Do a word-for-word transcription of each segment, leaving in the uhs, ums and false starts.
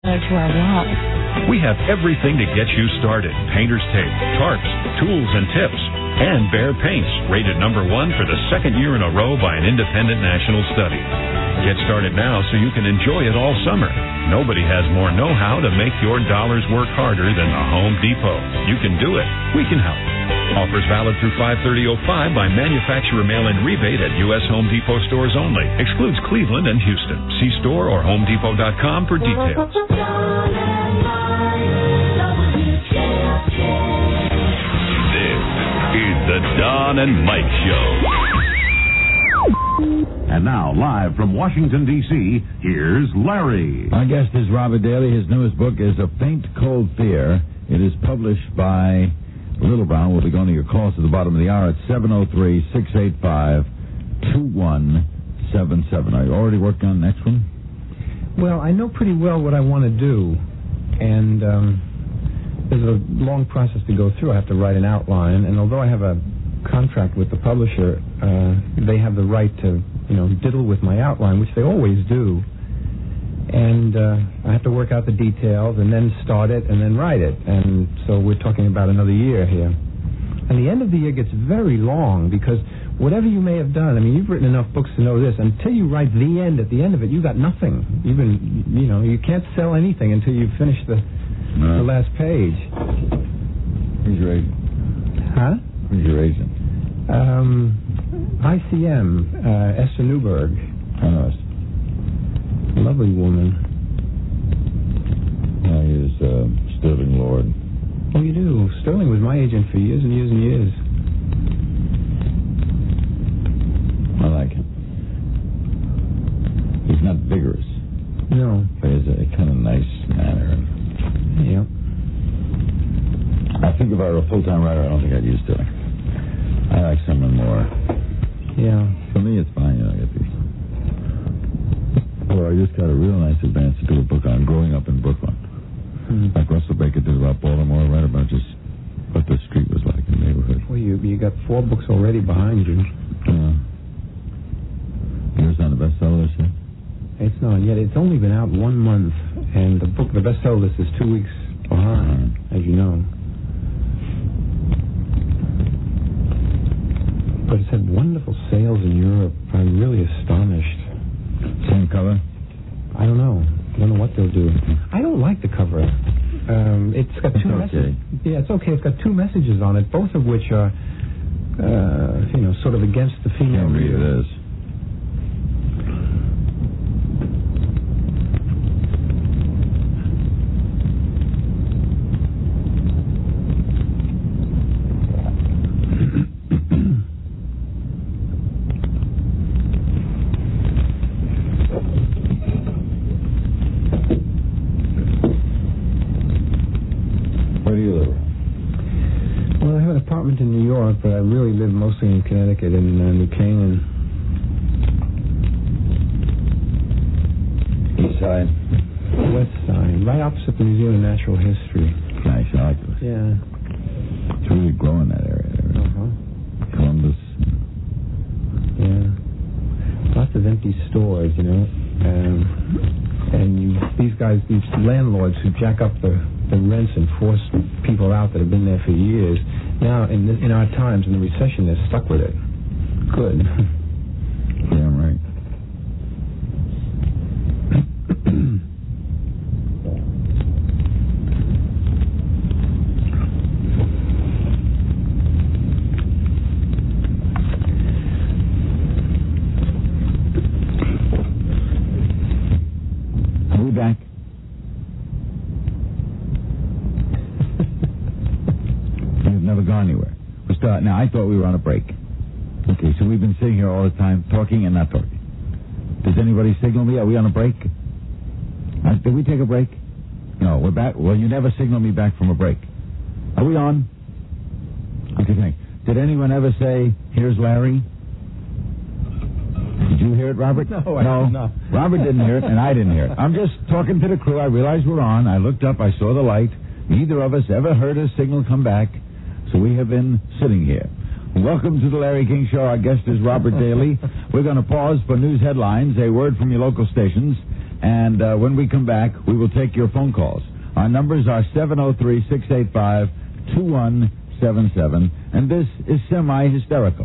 To our walk. We have everything to get you started. Painter's tape, tarps, tools, and tips. And Behr Paints, rated number one for the second year in a row by an independent national study. Get started now so you can enjoy it all summer. Nobody has more know-how to make your dollars work harder than the Home Depot. You can do it. We can help. Offers valid through five thirty oh five by manufacturer mail-in rebate at U S Home Depot stores only. Excludes Cleveland and Houston. See store or home depot dot com for details. The Don and Mike Show. And now, live from Washington, D C, here's Larry. Our guest is Robert Daly. His newest book is A Faint Cold Fear. It is published by Little Brown. We'll be going to your calls at the bottom of the hour at seven oh three, six eight five, two one seven seven. Are you already working on the next one? Well, I know pretty well what I want to do, and... um There's a long process to go through. I have to write an outline, and although I have a contract with the publisher, uh, they have the right to, you know, diddle with my outline, which they always do. And uh, I have to work out the details, and then start it, and then write it. And so we're talking about another year here. And the end of the year gets very long, because whatever you may have done, I mean, you've written enough books to know this, until you write the end, at the end of it, you got nothing. You've been, you know, you can't sell anything until you finish the... No. The last page. Who's your agent? Huh? Who's your agent? Um, I C M, uh, Esther Newberg. I know Esther. Lovely woman. Yeah, he is uh, Sterling Lord. Oh, you do? Sterling was my agent for years and years and years. I like him. He's not vigorous. No. But he has a kind of nice manner. Yeah. I think if I were a full-time writer, I don't think I'd use Sterling. I like someone more. Yeah. For me, it's fine, you know, I get these. Well, I just got a real nice advance to do a book on growing up in Brooklyn. Mm-hmm. Like Russell Baker did about Baltimore, right about just what the street was like in the neighborhood. Well, you you got four books already behind you. Yeah. Yours on the bestseller list yet? It's not yet. It's only been out one month, and the book, the bestseller list, is two weeks behind, uh-huh. as you know. But it's had wonderful sales in Europe. I'm really astonished. Same cover? I don't know. I don't know what they'll do. I don't like the cover. Um, it's got two it's okay. messages. Yeah, it's okay. It's got two messages on it, both of which are, uh, you know, sort of against the female Can't read reader. this. In New York, but I really live mostly in Connecticut, in uh, New Canaan. East side? West side, right opposite the Museum of Natural History. Nice, I like this. Yeah. It's really growing that area there. Uh-huh. Columbus. Yeah. Lots of empty stores, you know. Um, and you, these guys, these landlords who jack up the, the rents and force people out that have been there for years. Now, in this, in our times, in the recession, they're stuck with it. Good. Damn right. Are we back? Never gone anywhere. We're still, now, I thought we were on a break. Okay, so we've been sitting here all the time, talking and not talking. Does anybody signal me? Are we on a break? Uh, did we take a break? No, we're back. Well, you never signal me back from a break. Are we on? Okay, thanks. Did anyone ever say, here's Larry? Did you hear it, Robert? No, I no. did not. Robert didn't hear it, and I didn't hear it. I'm just talking to the crew. I realized we're on. I looked up. I saw the light. Neither of us ever heard a signal come back. So we have been sitting here. Welcome to the Larry King Show. Our guest is Robert Daly. We're going to pause for news headlines, a word from your local stations, And uh, when we come back, we will take your phone calls. Our numbers are seven oh three, six eight five, two one seven seven. And this is semi-hysterical.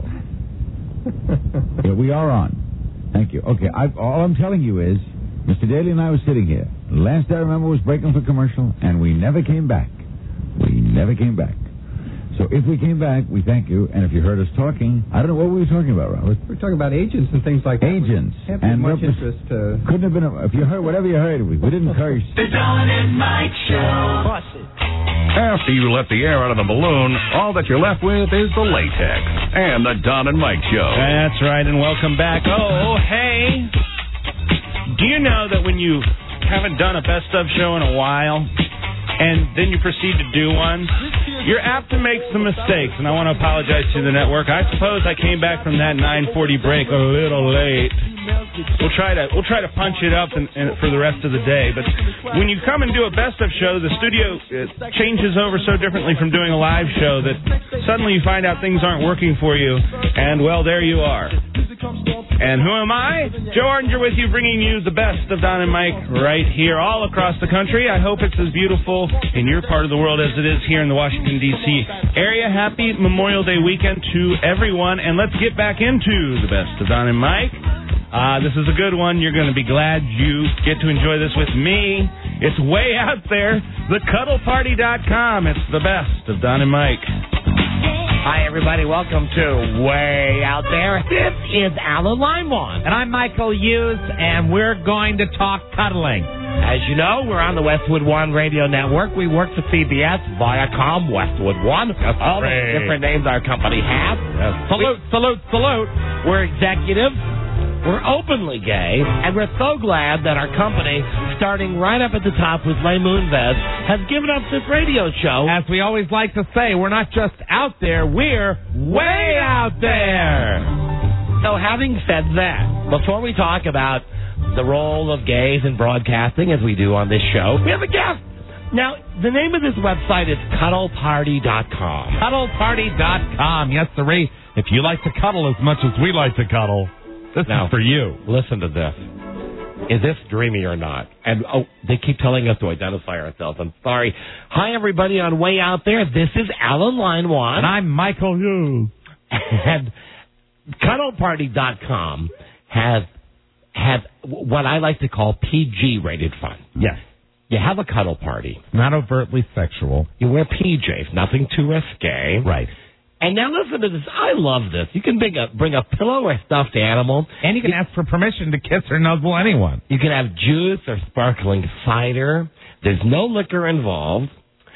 Yeah, we are on. Thank you. Okay, I, all I'm telling you is, Mister Daly and I were sitting here. Last I remember was breaking for commercial, and we never came back. We never came back. So if we came back, we thank you. And if you heard us talking, I don't know what we were talking about, Robert. We were talking about agents and things like that. Agents. Have and much repres- interest. Uh... Couldn't have been. A, if you heard whatever you heard, we, we didn't curse. The Don and Mike Show. After you let the air out of the balloon, all that you're left with is the latex and the Don and Mike Show. That's right, and welcome back. Oh, hey. Do you know that when you haven't done a best of show in a while, and then you proceed to do one, you're apt to make some mistakes, and I want to apologize to the network. I suppose I came back from that nine forty break a little late. We'll try to we'll try to punch it up in, in, for the rest of the day. But when you come and do a best of show, the studio uh, changes over so differently from doing a live show that suddenly you find out things aren't working for you, and well, there you are. And who am I? Joe Ardinger with you, bringing you the best of Don and Mike right here all across the country. I hope it's as beautiful in your part of the world as it is here in the Washington, D C area. Happy Memorial Day weekend to everyone, and let's get back into the best of Don and Mike. Uh, this is a good one. You're going to be glad you get to enjoy this with me. It's way out there. the cuddle party dot com. It's the best of Don and Mike. Hi, everybody. Welcome to Way Out There. This is Alan Limewand. And I'm Michael Hughes, and we're going to talk cuddling. As you know, we're on the Westwood One radio network. We work for C B S, Viacom, Westwood One. That's all great. the different names our company has. Yes. Salute, we, salute, salute. We're executives. We're openly gay, and we're so glad that our company, starting right up at the top with Ray Moonves, has given us this radio show. As we always like to say, we're not just out there, we're way out there. So having said that, before we talk about the role of gays in broadcasting, as we do on this show, we have a guest. Now, the name of this website is cuddle party dot com. cuddle party dot com. Yes, sirree. If you like to cuddle as much as we like to cuddle, this now, is for you. Listen to this. Is this dreamy or not? And, oh, they keep telling us to identify ourselves. I'm sorry. Hi, everybody on Way Out There. This is Alan Limewand. And I'm Michael Hughes. And cuddle party dot com has, has what I like to call P G-rated fun. Yes. You have a cuddle party. Not overtly sexual. You wear P Js, nothing too risque. Right. And now listen to this. I love this. You can bring a, bring a pillow or a stuffed animal. And you can ask for permission to kiss or nuzzle anyone. You can have juice or sparkling cider. There's no liquor involved.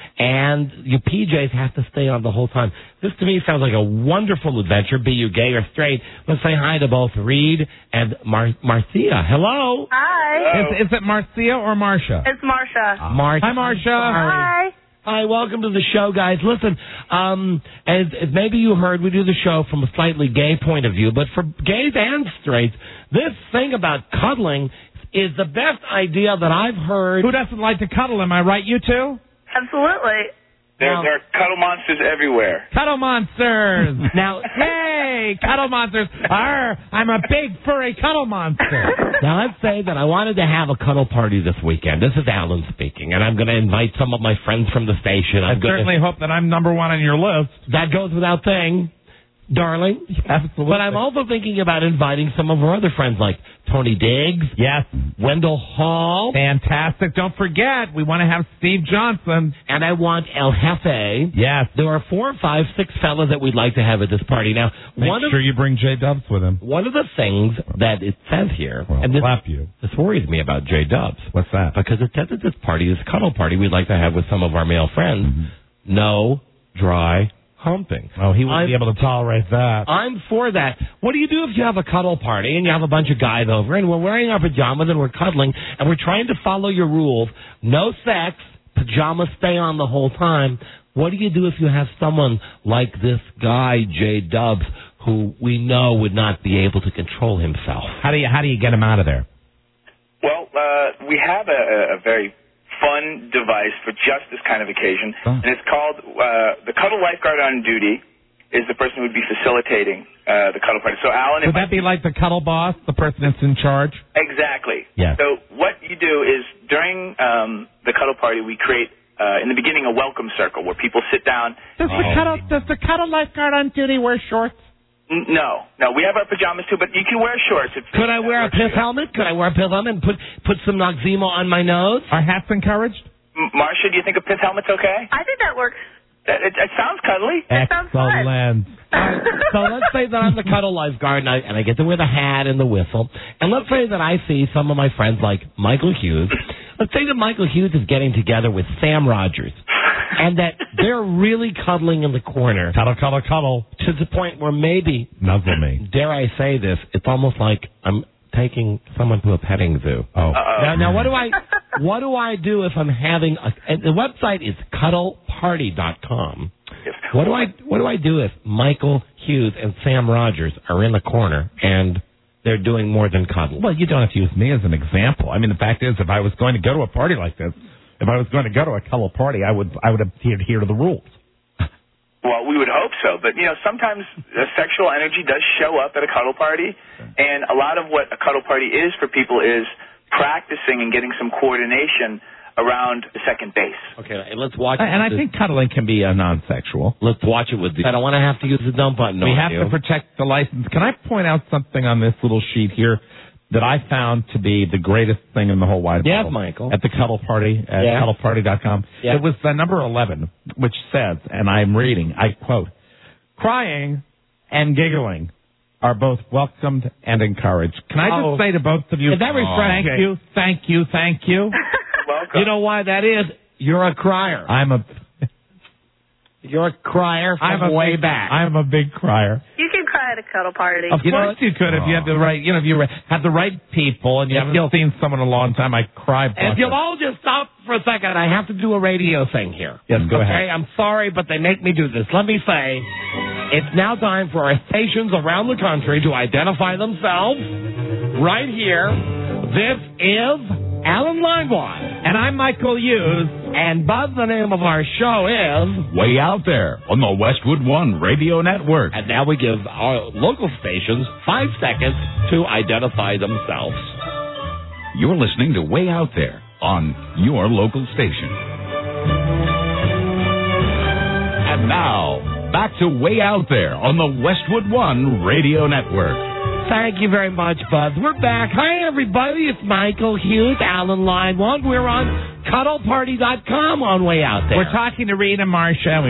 And your P Js have to stay on the whole time. This to me sounds like a wonderful adventure, be you gay or straight. Let's say hi to both Reed and Mar- Marcia. Hello. Hi. Is, is it Marcia or Marcia? It's Marcia. Uh, Marcia. Hi, Marcia. Hi. Hi, welcome to the show, guys. Listen, um, as, as maybe you heard, we do the show from a slightly gay point of view, but for gays and straights, this thing about cuddling is the best idea that I've heard. Who doesn't like to cuddle? Am I right, you two? Absolutely. There, there are cuddle monsters everywhere. Cuddle monsters. Now, hey, cuddle monsters. Arr, I'm a big furry cuddle monster. Now, let's say that I wanted to have a cuddle party this weekend. This is Alan speaking, and I'm going to invite some of my friends from the station. I I'm certainly gonna, hope that I'm number one on your list. That goes without saying, darling. Absolutely. But I'm also thinking about inviting some of our other friends, like Tony Diggs. Yes. Wendell Hall. Fantastic. Don't forget, we want to have Steve Johnson. And I want El Jefe. Yes. There are four, five, six fellas that we'd like to have at this party. Now, Make one sure of, you bring J Dubs with him. one of the things that it says here, Well, and this, slap you. this worries me about J Dubs. What's that? Because it says at this party, this cuddle party we'd like to have with some of our male friends, Mm-hmm. no dry humping. Oh, he wouldn't I'm, be able to tolerate that. I'm for that. What do you do if you have a cuddle party and you have a bunch of guys over and we're wearing our pajamas and we're cuddling and we're trying to follow your rules? No sex, pajamas stay on the whole time. What do you do if you have someone like this guy, J Dubs, who we know would not be able to control himself? How do you how do you get him out of there? Well, uh, we have a, a very fun device for just this kind of occasion, Oh. and it's called uh, the Cuddle Lifeguard on Duty. is the person who would be facilitating uh, the cuddle party. So, Alan, would that be like the cuddle boss, the person that's in charge? Exactly. Yes. So what you do is during um, the cuddle party, we create uh, in the beginning a welcome circle where people sit down. Does the and- cuddle does the cuddle lifeguard on duty wear shorts? N- No, no, we have our pajamas too, but you can wear shorts. It's, Could I wear a piss helmet? Could I wear a piss helmet and put put some Noxzema on my nose? Are hats encouraged? M- Marcia, do you think a pith helmet's okay? I think that works. It, it, it sounds cuddly. That sounds fun. Excellent. So let's say that I'm the cuddle lifeguard and I, and I get to wear the hat and the whistle. And let's say that I see some of my friends like Michael Hughes. Let's say that Michael Hughes is getting together with Sam Rogers and that they're really cuddling in the corner. Cuddle, cuddle, cuddle. To the point where maybe, Nuzzle me. dare I say this, it's almost like I'm taking someone to a petting zoo. Oh. Uh-oh. Now, now what do I what do I do if I'm having a, and the website is cuddle party dot com. Yes. What do I what do I do if Michael Hughes and Sam Rogers are in the corner and they're doing more than cuddle? Well, you don't have to use me as an example. I mean, the fact is, if I was going to go to a party like this, if I was going to go to a cuddle party, I would I would adhere, adhere to the rules. Well, we would hope so, but you know, sometimes the sexual energy does show up at a cuddle party, and a lot of what a cuddle party is for people is practicing and getting some coordination around the second base. Okay, let's watch. And I the, think cuddling can be a non-sexual. let's watch it with the. I don't want to have to use the dump button. We on have you. to protect the license. Can I point out something on this little sheet here that I found to be the greatest thing in the whole wide Yes, world? Michael. At the cuddle party, at Yeah. cuddle party dot com. Yeah. It was the number eleven, which says, and I'm reading, I quote, crying and giggling are both welcomed and encouraged. Can I just Oh. say to both of you, Is that refreshing? thank you, thank you, thank you. Welcome. You know why that is? You're a crier. I'm a, You're a crier from I'm a way big, back. I'm a big crier. You can cry at a cuddle party. Of You know course you could if you had the right, you know, if you had the right people and you If haven't you'll- seen someone in a long time, I cry. If you'll all just stop for a second, I have to do a radio thing here. Yes, go okay, ahead. I'm sorry, but they make me do this. Let me say, it's now time for our stations around the country to identify themselves. Right here, this is Alan Livewine. And I'm Michael Hughes. And Buzz, the name of our show is... Way Out There on the Westwood One Radio Network. And now we give our local stations five seconds to identify themselves. You're listening to Way Out There on your local station. And now, back to Way Out There on the Westwood One Radio Network. Thank you very much, Buzz. We're back. Hi, everybody. It's Michael Hughes, Alan Line One. We're on cuddle party dot com on Way Out There. We're talking to Rita Marcia.